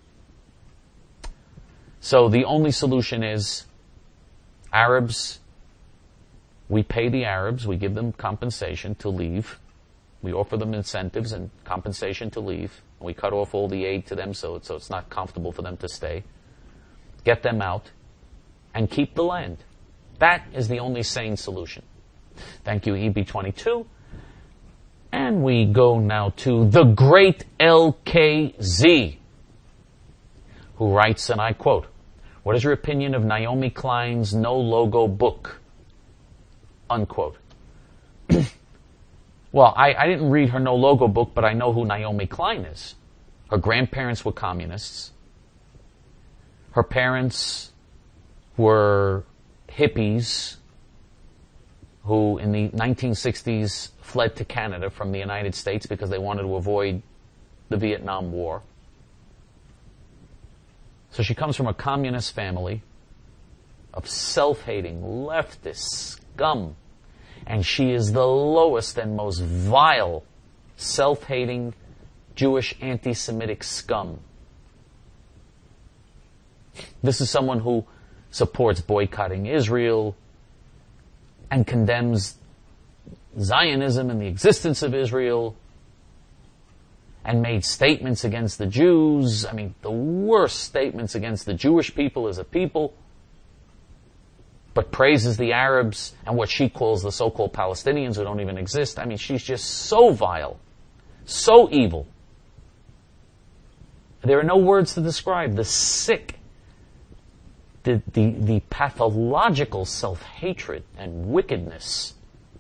So the only solution is Arabs. We pay the Arabs. We give them compensation to leave. We offer them incentives and compensation to leave. And we cut off all the aid to them so it's not comfortable for them to stay. Get them out and keep the land. That is the only sane solution. Thank you, EB22. And we go now to the great LKZ, who writes, and I quote, "What is your opinion of Naomi Klein's no-logo book?" Unquote. Well, I didn't read her no-logo book, but I know who Naomi Klein is. Her grandparents were communists. Her parents were hippies who in the 1960s fled to Canada from the United States because they wanted to avoid the Vietnam War. So she comes from a communist family of self-hating, leftist scum. And she is the lowest and most vile, self-hating, Jewish anti-Semitic scum. This is someone who supports boycotting Israel and condemns Zionism and the existence of Israel and made statements against the Jews. I mean, the worst statements against the Jewish people as a people, but praises the Arabs and what she calls the so-called Palestinians who don't even exist. I mean, she's just so vile, so evil. There are no words to describe the sick, the pathological self-hatred and wickedness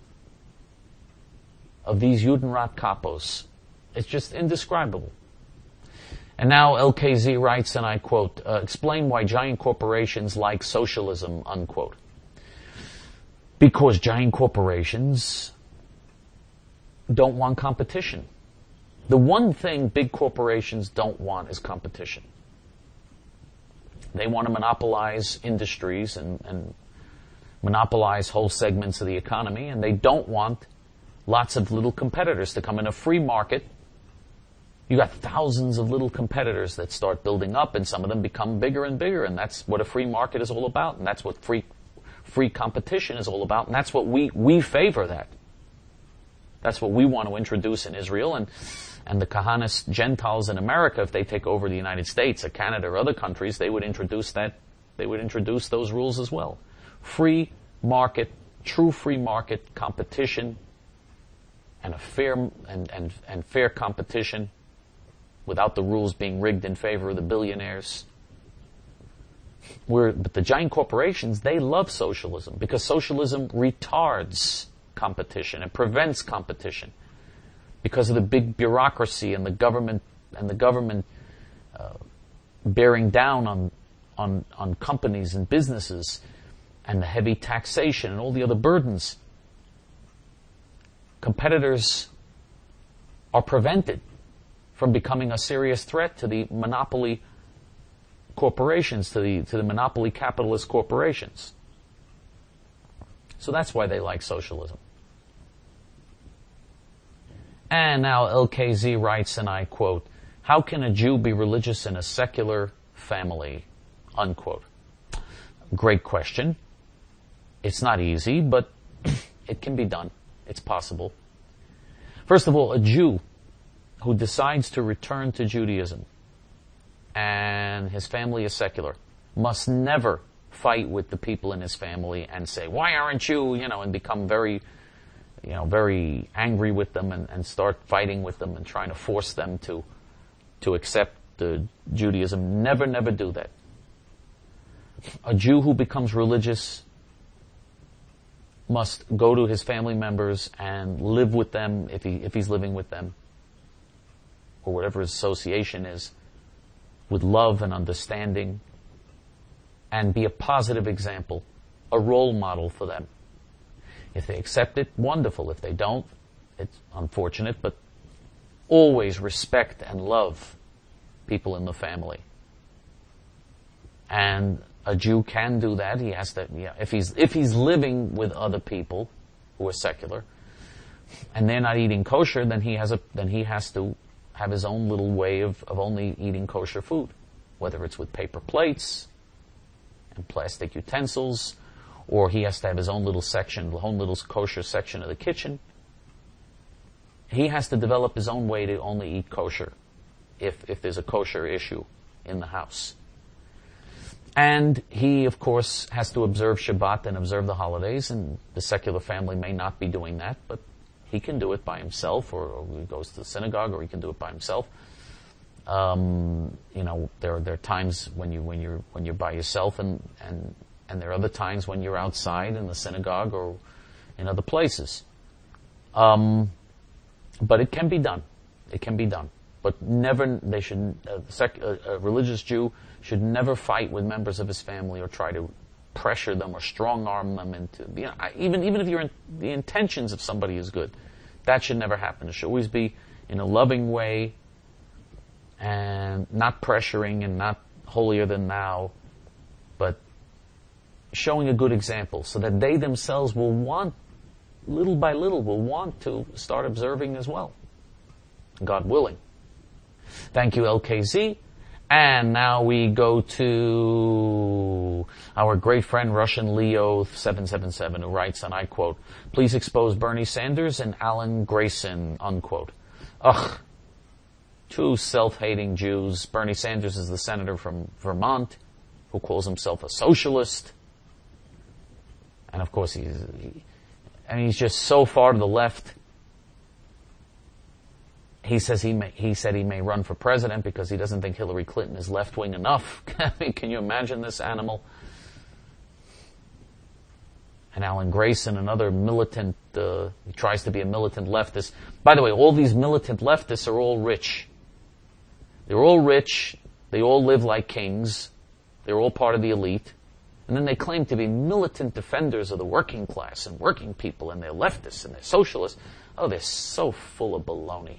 of these Judenrat capos. It's just indescribable. And now LKZ writes, and I quote, "Explain why giant corporations like socialism," unquote. Because giant corporations don't want competition. The one thing big corporations don't want is competition. They want to monopolize industries and monopolize whole segments of the economy, and they don't want lots of little competitors to come in. A free market, you got thousands of little competitors that start building up, and some of them become bigger and bigger, and that's what a free market is all about, and that's what free competition is all about, and that's what we favor that. That's what we want to introduce in Israel, and the Kahanist Gentiles in America, if they take over the United States or Canada or other countries, they would introduce those rules as well. Free market, true free market competition, and a fair competition without the rules being rigged in favor of the billionaires. But the giant corporations, they love socialism because socialism retards competition and prevents competition because of the big bureaucracy and the government bearing down on companies and businesses and the heavy taxation and all the other burdens. Competitors are prevented from becoming a serious threat to the monopoly corporations, to the monopoly capitalist corporations. So that's why they like socialism. And now LKZ writes, and I quote, "How can a Jew be religious in a secular family?" Unquote. Great question. It's not easy, but it can be done. It's possible. First of all, a Jew who decides to return to Judaism and his family is secular must never fight with the people in his family and say, "Why aren't you?" And become very angry with them and start fighting with them and trying to force them to accept the Judaism. Never do that. A Jew who becomes religious must go to his family members and live with them if he's living with them, or whatever his association is, with love and understanding, and be a positive example, a role model for them. If they accept it, wonderful. If they don't, it's unfortunate, but always respect and love people in the family. And a Jew can do that. He has to, if he's living with other people who are secular, and they're not eating kosher, then he has to have his own little way of only eating kosher food, whether it's with paper plates and plastic utensils, or he has to have his own little section, the own little kosher section of the kitchen. He has to develop his own way to only eat kosher if there's a kosher issue in the house. And he, of course, has to observe Shabbat and observe the holidays, and the secular family may not be doing that, but he can do it by himself, or he goes to the synagogue, or he can do it by himself. There are times when you're by yourself, and there are other times when you're outside in the synagogue or in other places. But it can be done. It can be done. But never, a religious Jew should never fight with members of his family or try to pressure them or strong-arm them into, even if the intentions of somebody is good. That should never happen. It should always be in a loving way and not pressuring and not holier than thou, but showing a good example so that they themselves will want, little by little, will want to start observing as well. God willing. Thank you, LKZ. And now we go to our great friend Russian Leo 777, who writes, and I quote, "Please expose Bernie Sanders and Alan Grayson," unquote. Ugh. Two self-hating Jews. Bernie Sanders is the senator from Vermont who calls himself a socialist. And of course he's just so far to the left. He said he may run for president because he doesn't think Hillary Clinton is left-wing enough. I mean, can you imagine this animal? And Alan Grayson, another militant, he tries to be a militant leftist. By the way, all these militant leftists are all rich. They're all rich. They all live like kings. They're all part of the elite. And then they claim to be militant defenders of the working class and working people, and they're leftists and they're socialists. Oh, they're so full of baloney.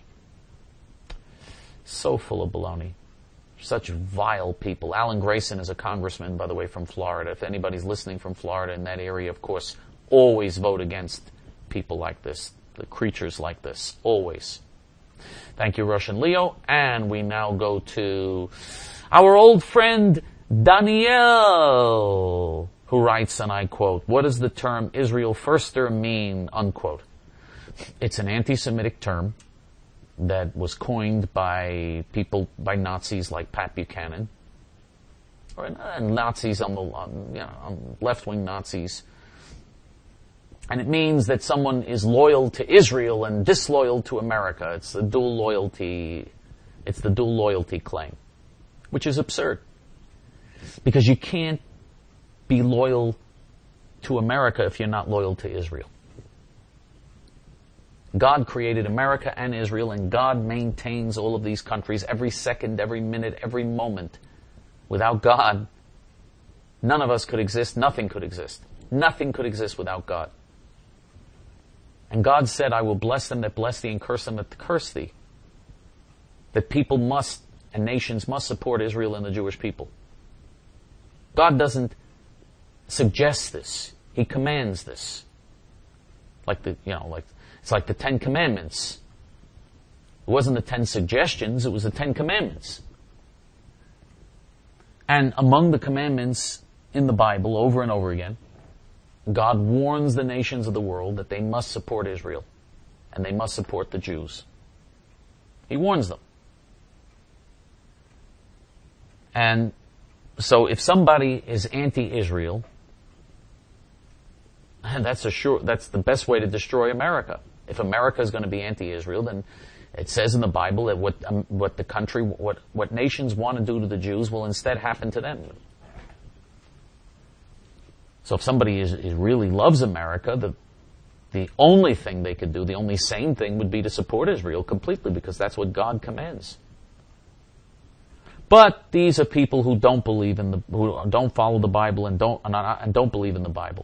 So full of baloney. Such vile people. Alan Grayson is a congressman, by the way, from Florida. If anybody's listening from Florida in that area, of course, always vote against people like this, the creatures like this. Always. Thank you, Russian Leo. And we now go to our old friend Danielle, who writes, and I quote, "What does the term Israel Firster mean?" unquote. It's an anti-Semitic term that was coined by Nazis like Pat Buchanan, or Nazis left-wing Nazis. And it means that someone is loyal to Israel and disloyal to America. It's the dual loyalty claim, which is absurd. Because you can't be loyal to America if you're not loyal to Israel. God created America and Israel, and God maintains all of these countries every second, every minute, every moment. Without God, none of us could exist. Nothing could exist. Nothing could exist without God. And God said, "I will bless them that bless thee and curse them that curse thee." That people must, and nations must support Israel and the Jewish people. God doesn't suggest this. He commands this. It's like the 10 Commandments. It wasn't the 10 suggestions, it was the 10 Commandments. And among the commandments in the Bible, over and over again, God warns the nations of the world that they must support Israel, and they must support the Jews. He warns them. And so if somebody is anti-Israel, that's the best way to destroy America. If America is going to be anti-Israel, then it says in the Bible that what nations want to do to the Jews will instead happen to them. So if somebody really loves America, the only thing they could do, the only sane thing would be to support Israel completely, because that's what God commands. But these are people who don't who don't follow the Bible and don't believe in the Bible.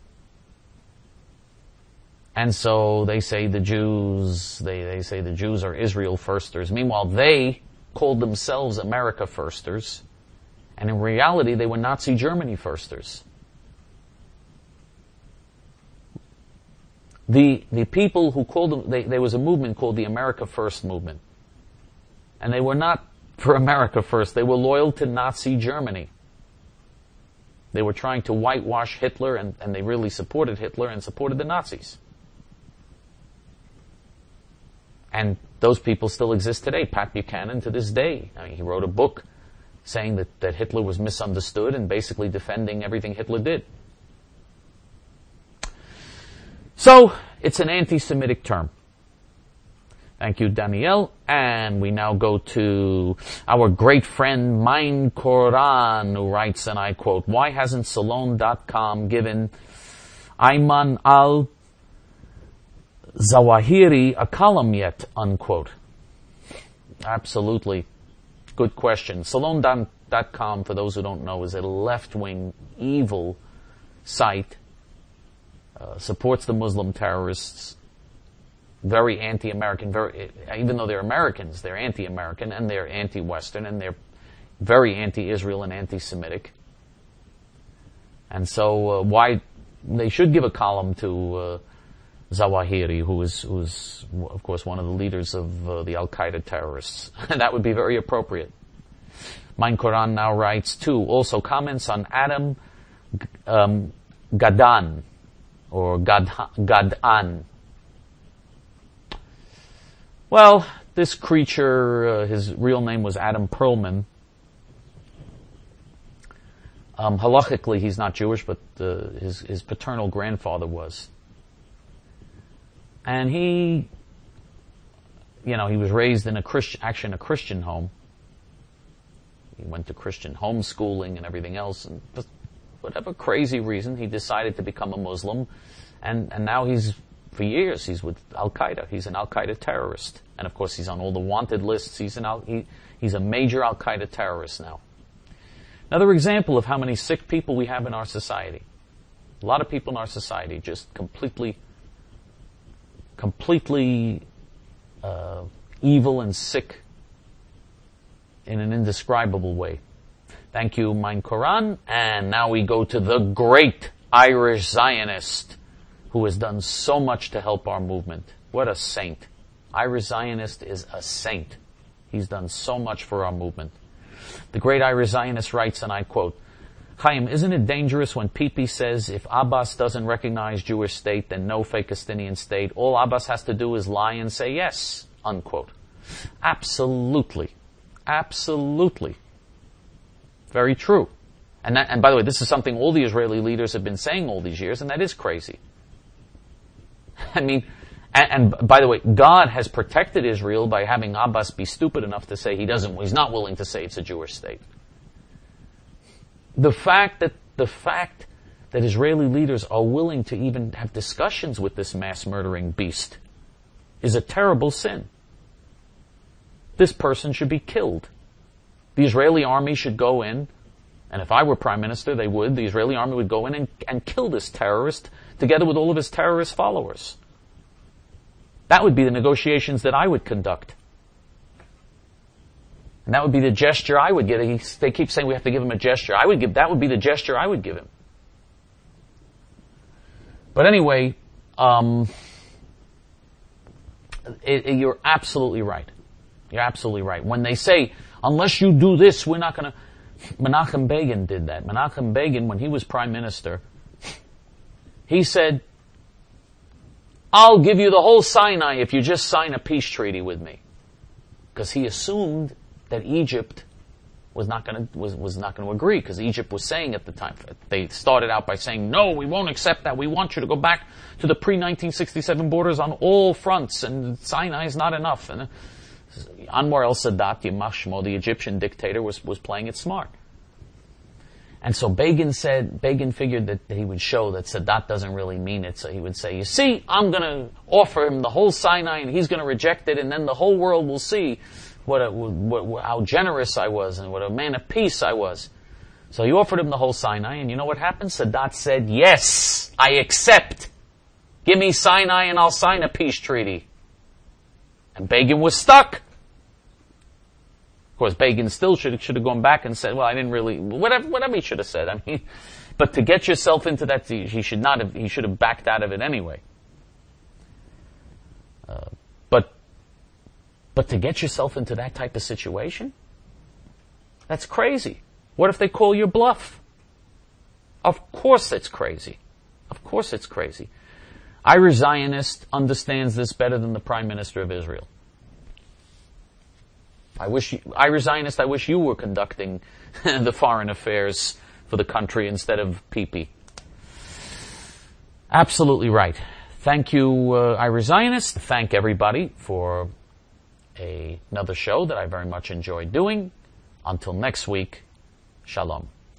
And so they say the Jews, they say the Jews are Israel firsters. Meanwhile, they called themselves America firsters. And in reality, they were Nazi Germany firsters. The people who called them, there was a movement called the America First movement. And they were not for America first. They were loyal to Nazi Germany. They were trying to whitewash Hitler, and they really supported Hitler and supported the Nazis. And those people still exist today. Pat Buchanan, to this day, I mean, he wrote a book saying that Hitler was misunderstood and basically defending everything Hitler did. So, it's an anti-Semitic term. Thank you, Danielle. And we now go to our great friend, Mein Koran, who writes, and I quote, "Why hasn't Salon.com given Ayman al-Zawahiri a column yet?" Unquote. Absolutely. Good question. Salon.com, for those who don't know, is a left-wing, evil site. Supports the Muslim terrorists. Very anti-American, even though they're Americans, they're anti-American and they're anti-Western and they're very anti-Israel and anti-Semitic. And so, why they should give a column to Zawahiri, who is of course one of the leaders of the Al-Qaeda terrorists. That would be very appropriate. Mein Koran now writes too. Also comments on Adam Gadan or Gadan. Well, this creature, his real name was Adam Perlman. Halachically, he's not Jewish, but his paternal grandfather was. And he was raised in a Christian home. He went to Christian homeschooling and everything else, and for whatever crazy reason, he decided to become a Muslim, and now for years, he's with Al-Qaeda. He's an Al-Qaeda terrorist. And of course, he's on all the wanted lists. He's a major Al-Qaeda terrorist now. Another example of how many sick people we have in our society. A lot of people in our society just completely evil and sick in an indescribable way. Thank you, Mein Koran. And now we go to the great Irish Zionist, who has done so much to help our movement. What a saint. Irish Zionist is a saint. He's done so much for our movement. The great Irish Zionist writes, and I quote, "Chaim, isn't it dangerous when Pipi says if Abbas doesn't recognize Jewish state, then no fake Palestinian state? All Abbas has to do is lie and say yes," unquote. Absolutely. Absolutely. Very true. And by the way, this is something all the Israeli leaders have been saying all these years, and that is crazy. I mean, and by the way, God has protected Israel by having Abbas be stupid enough to say he's not willing to say it's a Jewish state. The fact that Israeli leaders are willing to even have discussions with this mass murdering beast is a terrible sin. This person should be killed. The Israeli army should go in, and if I were prime minister, they would. The Israeli army would go in and kill this terrorist together with all of his terrorist followers. That would be the negotiations that I would conduct. And that would be the gesture I would give. They keep saying we have to give him a gesture. That would be the gesture I would give him. But anyway, you're absolutely right. You're absolutely right. When they say, unless you do this, we're not going to... Menachem Begin did that. Menachem Begin, when he was prime minister, he said, I'll give you the whole Sinai if you just sign a peace treaty with me. Because he assumed that Egypt was not going to agree, because Egypt was saying at the time, they started out by saying, no, we won't accept that. We want you to go back to the pre-1967 borders on all fronts, and Sinai is not enough. And Anwar el-Sadat, Yamach Shmo, the Egyptian dictator, was playing it smart. And so Begin figured that he would show that Sadat doesn't really mean it. So he would say, you see, I'm going to offer him the whole Sinai and he's going to reject it, and then the whole world will see how generous I was and what a man of peace I was. So he offered him the whole Sinai, and you know what happened? Sadat said, yes, I accept. Give me Sinai and I'll sign a peace treaty. And Begin was stuck. course, Begin still should have gone back and said, well, I didn't really, whatever he should have said. I mean, but to get yourself into that, he should have backed out of it anyway. But to get yourself into that type of situation, that's crazy. What if they call your bluff? Of course it's crazy. Of course it's crazy. Ira Zionist understands this better than the Prime Minister of Israel. Ira Zionist, I wish you were conducting the foreign affairs for the country instead of PP. Absolutely right. Thank you, Ira Zionist. Thank everybody for another show that I very much enjoyed doing. Until next week, shalom.